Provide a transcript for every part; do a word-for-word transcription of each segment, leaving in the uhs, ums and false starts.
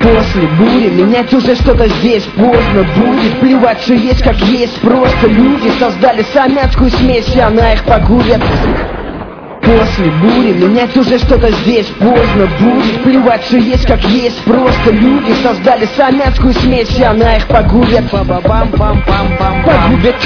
После бури менять уже что-то здесь поздно будет. Плевать, что есть как есть, просто люди создали сами адскую смесь, и она их погубит. После бури менять уже что-то здесь поздно будет. Плевать, что есть как есть, просто люди создали сами адскую смесь, и она их погубит. Погубит.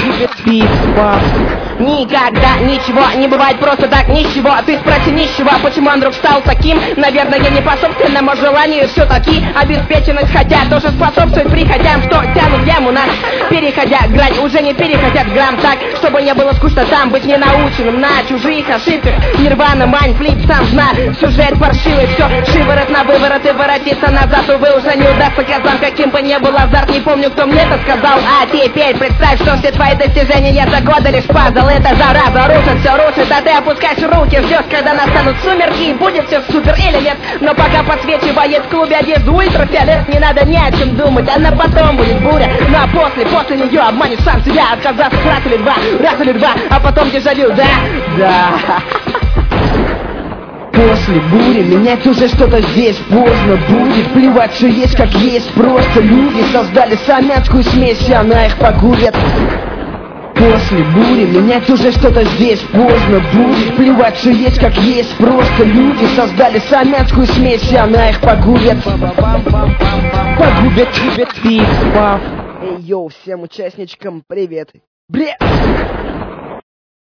Никогда ничего не бывает просто так, ничего. Ты спроси нищего, почему он вдруг стал таким. Наверное, не по собственному желанию все-таки обеспеченность, хотя тоже способствует приходям, что тянут яму нас, переходя грань, уже не переходят грамм так, чтобы не было скучно там быть ненаученным на чужих ошибках. Нирвана, майн, флип, сам знаю, сюжет паршивый, все шиворот на выворот и воротиться назад, увы, уже не удастся казам, каким бы ни был азарт, не помню, кто мне это сказал. А теперь представь, что все твои достижения за годы лишь пазл, это зараза, рушит, все рушит, а ты опускаешь руки, ждешь, когда настанут сумерки, и будет все супер или нет, но пока подсвечивает в клубе одежду ультрафиолет, не надо ни о чем думать, она потом будет буря, ну а после, после нее обманешь сам себя, отказаться раз или два, раз или два, а потом дежавю, да, да. После бури менять уже что-то здесь поздно будет. Плевать, что есть как есть, просто люди создали сами адскую смесь, и она их погубит. После бури менять уже что-то здесь поздно будет. Плевать, что есть как есть, просто люди создали сами адскую смесь, и она их погубит. Погубит. Эй, йоу, всем участничкам привет. Бред.